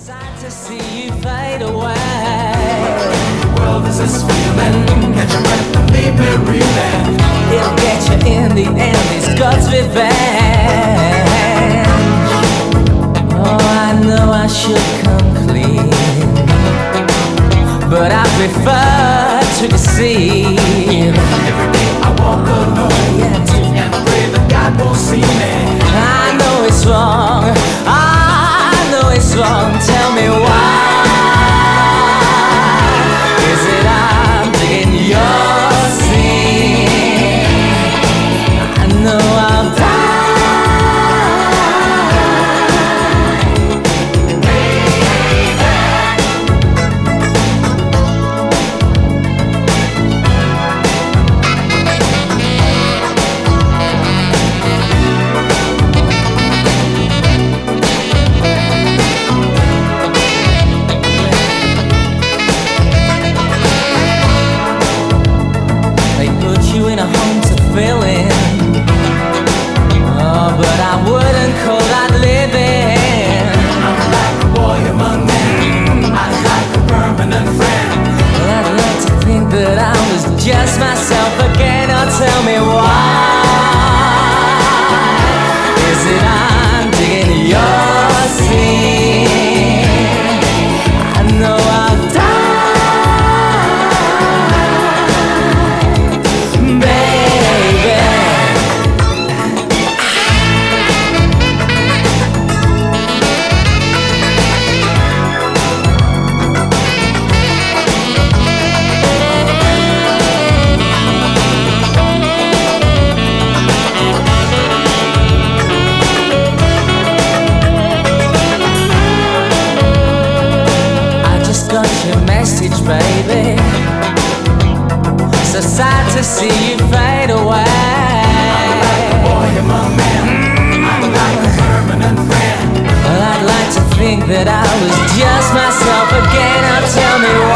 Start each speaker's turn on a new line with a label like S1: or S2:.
S1: sad to see you fade away.
S2: The world is this feeling. Catch your breath and leave me reeling.
S1: It'll get you in the end, it's God's revenge. Oh, I know I should come clean, but I prefer to deceive.
S2: Every day I walk alone, and pray that God won't see me.
S1: I know it's wrong, I know it's wrong. Tell me why. Is it I'm digging your sin? I know I'll die. In a home to fill in. Oh, but I wouldn't call that living.
S2: I'm like a boy among men. I'm like a permanent friend.
S1: Well, I'd like to think that I was just myself again. Oh, tell me why. Is it I'm digging your sin? I know I'll die. Message, baby. So sad to see you fade away.
S2: I'm like a boy among men. I'm like a permanent friend.
S1: Well, I'd like to think that I was just myself again. Oh, tell me why.